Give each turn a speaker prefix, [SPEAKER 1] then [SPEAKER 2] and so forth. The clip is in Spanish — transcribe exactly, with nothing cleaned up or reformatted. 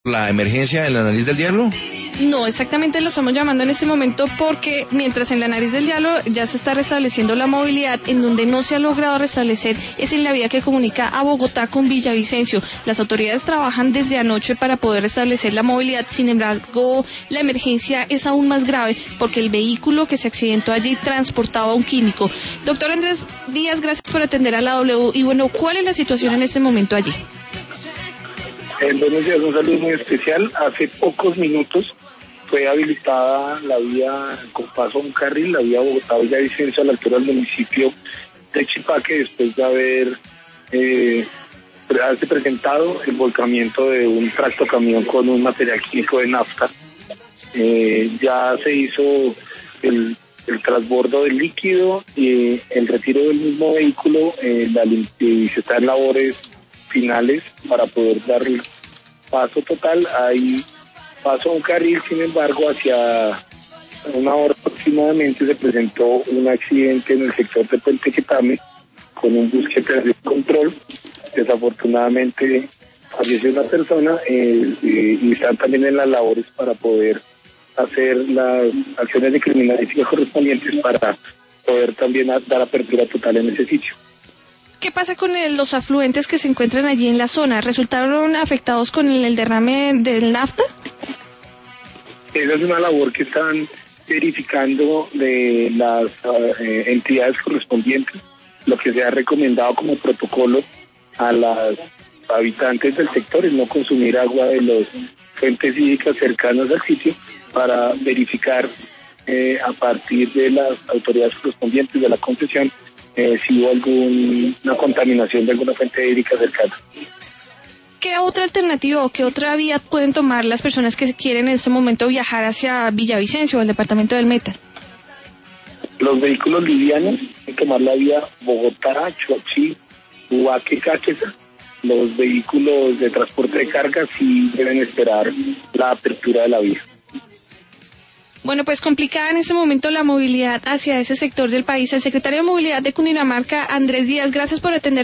[SPEAKER 1] la emergencia en la Nariz del Diablo?
[SPEAKER 2] No, exactamente lo estamos llamando en este momento porque mientras en la Nariz del Diablo ya se está restableciendo la movilidad, en donde no se ha logrado restablecer es en la vía que comunica a Bogotá con Villavicencio. Las autoridades trabajan desde anoche para poder restablecer la movilidad, sin embargo la emergencia es aún más grave porque el vehículo que se accidentó allí transportaba un químico. Doctor Andrés Díaz, gracias por atender a la W. Y bueno, ¿cuál es la situación en este momento allí?
[SPEAKER 3] Eh, buenos días, un saludo muy especial. Hace pocos minutos fue habilitada la vía con paso a un carril, la vía Bogotá-Villavicencio a la altura del municipio de Chipaque, después de haber eh, haberse presentado el volcamiento de un tractocamión con un material químico de nafta. Eh, ya se hizo el, el transbordo del líquido y el retiro del mismo vehículo, eh, la, y se está en labores finales para poder dar el paso total. Hay paso a un carril, sin embargo, hacia una hora aproximadamente se presentó un accidente en el sector de Puente Quetame con un bus que perdió el control. Desafortunadamente falleció una persona eh, eh, y están también en las labores para poder hacer las acciones de criminalística correspondientes para poder también dar apertura total en ese sitio.
[SPEAKER 2] ¿Qué pasa con el, los afluentes que se encuentran allí en la zona? ¿Resultaron afectados con el, el derrame del nafta?
[SPEAKER 3] Esa es una labor que están verificando de las uh, entidades correspondientes, lo que se ha recomendado como protocolo a las habitantes del sector es no consumir agua de las fuentes hídricas cercanas al sitio para verificar eh, a partir de las autoridades correspondientes de la concesión eh, si hubo alguna contaminación de alguna fuente hídrica cercana.
[SPEAKER 2] ¿Qué otra alternativa o qué otra vía pueden tomar las personas que quieren en este momento viajar hacia Villavicencio o el departamento del Meta?
[SPEAKER 3] Los vehículos livianos pueden tomar la vía Bogotá, Choachí, Ubaque, Caquesa. Los vehículos de transporte de carga sí deben esperar la apertura de la vía.
[SPEAKER 2] Bueno, pues complicada en este momento la movilidad hacia ese sector del país. El secretario de Movilidad de Cundinamarca, Andrés Díaz, gracias por atender.